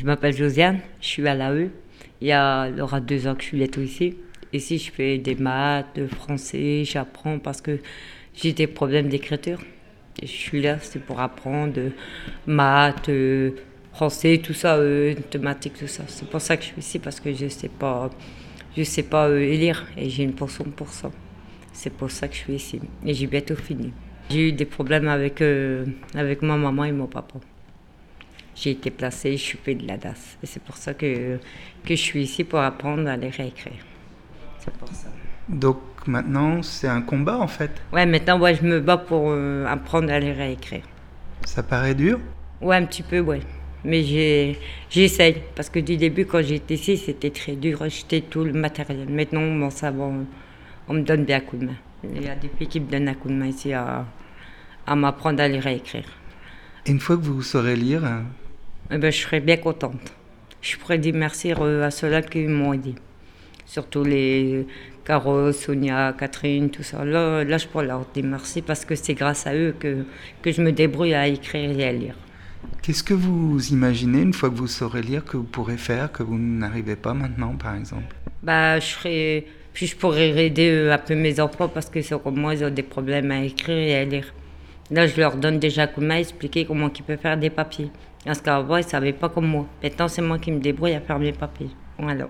m'appelle Josiane, je suis à l'AE. Il y aura 2 ans que je suis lettrée ici. Ici, je fais des maths, de français, j'apprends parce que j'ai des problèmes d'écriture. Et je suis là, c'est pour apprendre maths, français, tout ça, mathématiques, tout ça. C'est pour ça que je suis ici parce que je sais pas lire et j'ai une pension pour ça. C'est pour ça que je suis ici et j'ai bientôt fini. J'ai eu des problèmes avec ma maman et mon papa. J'ai été placée, je suis payée de la DAS. Et c'est pour ça que je suis ici pour apprendre à lire et écrire. C'est pour ça. Donc maintenant, c'est un combat en fait. Ouais, maintenant, ouais, je me bats pour apprendre à lire et écrire. Ça paraît dur? Ouais, un petit peu, ouais. Mais j'essaye. Parce que du début, quand j'étais ici, c'était très dur. Acheter tout le matériel. Maintenant, bon, ça va, on me donne bien un coup de main. Il y a des filles qui me donnent un coup de main ici à m'apprendre à lire et écrire. Et une fois que vous saurez lire, Eh ben, je serais bien contente. Je pourrais dire merci à ceux-là qui m'ont aidé. Surtout les Caro, Sonia, Catherine, tout ça. Là, je pourrais leur dire merci parce que c'est grâce à eux que je me débrouille à écrire et à lire. qu'est-ce que vous imaginez une fois que vous saurez lire que vous pourrez faire, que vous n'arrivez pas maintenant par exemple? Bah, puis je pourrais aider un peu mes enfants parce que c'est comme moi, ils ont des problèmes à écrire et à lire. Là, je leur donne déjà un coup de main, expliquer comment ils peuvent faire des papiers. Parce qu'avant, ils ne savaient pas comme moi. Maintenant, c'est moi qui me débrouille à faire mes papiers. Voilà.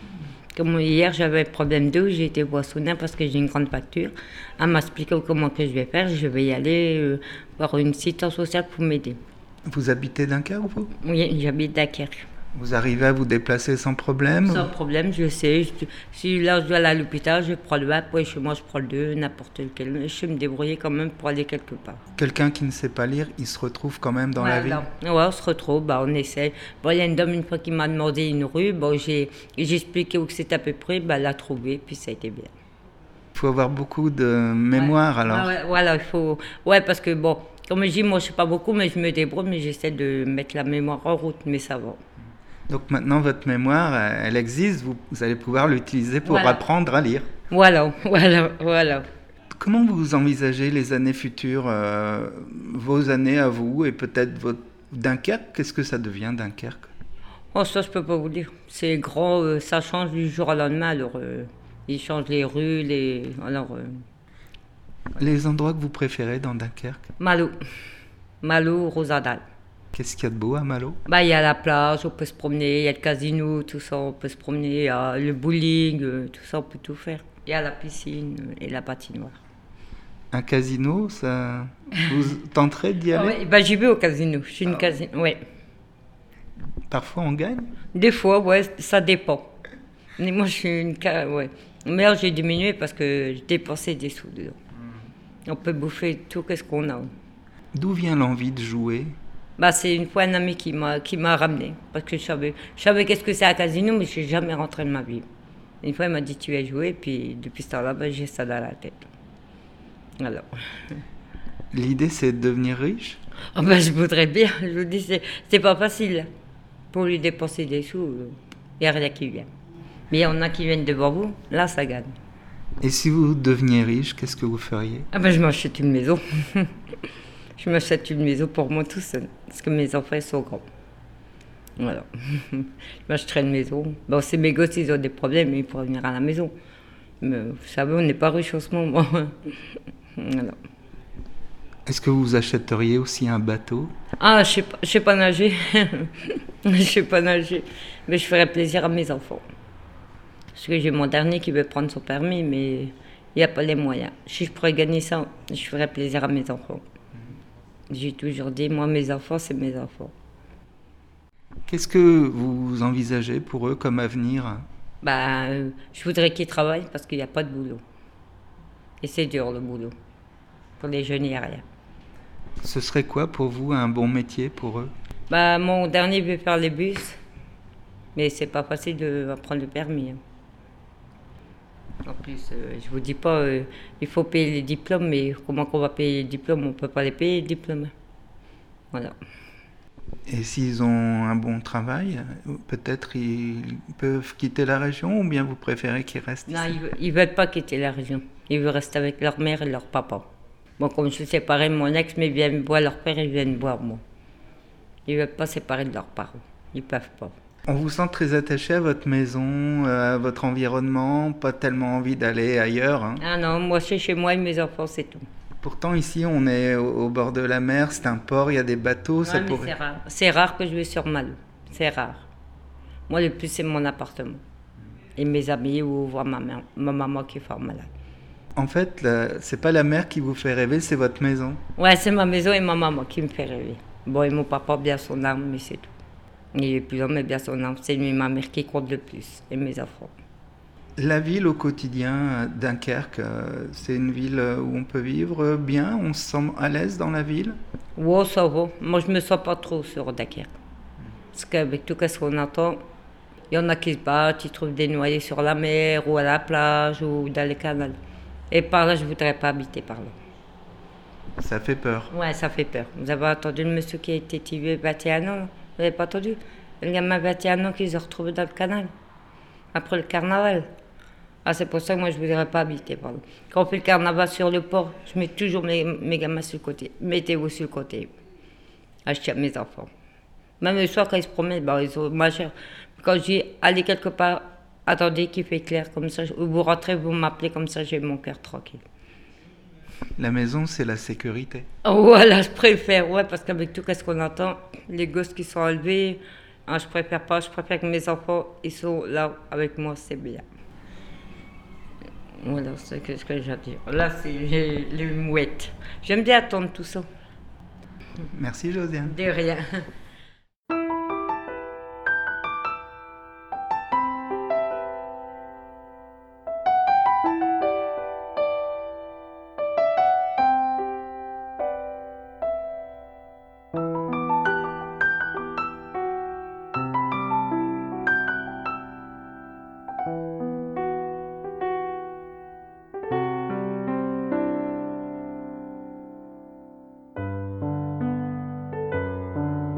Comme hier, j'avais un problème d'eau, j'ai été voir Sonia parce que j'ai une grande facture. Elle m'a expliqué comment que je vais faire. Je vais y aller voir une assistante sociale pour m'aider. Vous habitez Dunkerque, vous? Oui, j'habite Dunkerque. Vous arrivez à vous déplacer sans problème? Sans problème, je sais. Si là, je dois aller à l'hôpital, je prends le 1, après chez moi, je prends le 2, n'importe lequel. Je sais me débrouiller quand même pour aller quelque part. Quelqu'un qui ne sait pas lire, il se retrouve quand même dans la ville? Ouais, on se retrouve, on essaie. Bon, il y a une dame une fois qui m'a demandé une rue, bon, j'ai expliqué où c'était à peu près, elle l'a trouvé, puis ça a été bien. Il faut avoir beaucoup de mémoire alors. Ouais, voilà, il faut. Ouais, parce que bon, comme je dis, moi je sais pas beaucoup, mais je me débrouille, mais j'essaie de mettre la mémoire en route, mais ça va. Donc maintenant, votre mémoire, elle existe, vous allez pouvoir l'utiliser pour apprendre à lire. Voilà. Comment vous envisagez les années futures, vos années à vous et peut-être votre Dunkerque? Qu'est-ce que ça devient Dunkerque? Oh, ça, je peux pas vous dire. C'est grand, ça change du jour au lendemain, alors ils changent les rues, Les endroits que vous préférez dans Dunkerque? Malo, Rosadal. Qu'est-ce qu'il y a de beau à Malo? Bah, il y a la plage, on peut se promener, il y a le casino, tout ça, on peut se promener, il y a le bowling, tout ça, on peut tout faire. Il y a la piscine et la patinoire. Un casino, ça vous tenterez d'y aller? Oui, bah, j'y vais au casino. Je suis une casino, ouais. Parfois on gagne? Des fois, ouais, ça dépend. Mais moi, je suis ouais. Mais là, j'ai diminué parce que j'ai dépensé des sous dedans. On peut bouffer tout ce qu'on a. D'où vient l'envie de jouer? Bah, c'est une fois un ami qui m'a ramené. Parce que je savais qu'est-ce que c'est un casino, mais je ne suis jamais rentré de ma vie. Une fois, il m'a dit tu vas jouer, puis depuis ce temps-là, bah, j'ai ça dans la tête. Alors. L'idée, c'est de devenir riche? Oh, bah, je voudrais bien. Je vous dis, c'est pas facile. Pour lui dépenser des sous, il n'y a rien qui vient. Mais il y en a qui viennent devant vous, là, ça gagne. Et si vous deveniez riche, qu'est-ce que vous feriez? Ah ben, je m'achète une maison. Je m'achète une maison pour moi tout seul, parce que mes enfants sont grands. Voilà. Je m'achèterai une maison. Bon, c'est mes gosses, ils ont des problèmes, ils pourraient venir à la maison. Mais vous savez, on n'est pas riche en ce moment. Voilà. Est-ce que vous achèteriez aussi un bateau? Ah, je sais pas nager. Je sais pas nager. Mais je ferais plaisir à mes enfants. Parce que j'ai mon dernier qui veut prendre son permis, mais il n'y a pas les moyens. Si je pourrais gagner ça, je ferais plaisir à mes enfants. J'ai toujours dit, moi, mes enfants, c'est mes enfants. Qu'est-ce que vous envisagez pour eux comme avenir? Bah, je voudrais qu'ils travaillent parce qu'il n'y a pas de boulot. Et c'est dur, le boulot. Pour les jeunes, il n'y a rien. Ce serait quoi pour vous un bon métier pour eux? Bah, mon dernier veut faire les bus, mais c'est pas facile de prendre le permis. En plus, je vous dis pas, il faut payer les diplômes, mais comment qu'on va payer les diplômes? On peut pas les payer, les diplômes. Voilà. Et s'ils ont un bon travail, peut-être ils peuvent quitter la région ou bien vous préférez qu'ils restent Non, ici? ils veulent pas quitter la région. Ils veulent rester avec leur mère et leur papa. Bon, comme je suis séparée de mon ex, mais ils viennent voir leur père et ils viennent voir moi. Ils veulent pas séparer de leurs parents. Ils peuvent pas. On vous sent très attaché à votre maison, à votre environnement, pas tellement envie d'aller ailleurs, hein. Ah non, moi, c'est chez moi et mes enfants, c'est tout. Pourtant, ici, on est au bord de la mer, c'est un port, il y a des bateaux, ça Ouais, mais pourrait... c'est rare. C'est rare que je vais sur Malo. C'est rare. Moi, le plus, c'est mon appartement. Et mes amis ou voir ma maman qui est fort malade. En fait, c'est pas la mer qui vous fait rêver, c'est votre maison. Ouais, c'est ma maison et ma maman qui me fait rêver. Bon, et mon papa, bien son âme, mais c'est tout. Il est plus homme, mais bien son âme. C'est lui, ma mère qui compte le plus. Et mes enfants. La ville au quotidien, Dunkerque, c'est une ville où on peut vivre bien, on se sent à l'aise dans la ville. Ouais, ça va. Moi, je me sens pas trop sur Dunkerque. Parce qu'avec tout ce qu'on entend, il y en a qui se battent, ils trouvent des noyés sur la mer, ou à la plage, ou dans les canaux. Et par là, je voudrais pas habiter par là. Ça fait peur. Ouais, ça fait peur. Vous avez entendu le monsieur qui a été tué 21 ans, là? Vous n'avez pas entendu? Le gamin 21 ans qui se retrouve dans le canal, après le carnaval. Ah, c'est pour ça que moi, je ne voudrais pas habiter par là. Quand on fait le carnaval sur le port, je mets toujours mes gamins sur le côté. Mettez-vous sur le côté. Ah, je tiens mes enfants. Même le soir, quand ils se promènent, ben, ils sont majeurs. Quand je dis, allez quelque part, attendez qu'il fait clair, comme ça, vous rentrez, vous m'appelez, comme ça, j'ai mon cœur tranquille. La maison, c'est la sécurité. Oh, voilà, je préfère, ouais, parce qu'avec tout ce qu'on entend, les gosses qui sont enlevés, hein, je préfère pas, je préfère que mes enfants, ils sont là avec moi, c'est bien. Voilà, c'est ce que j'ai à dire. Là, c'est les mouettes. J'aime bien attendre tout ça. Merci Josiane. De rien.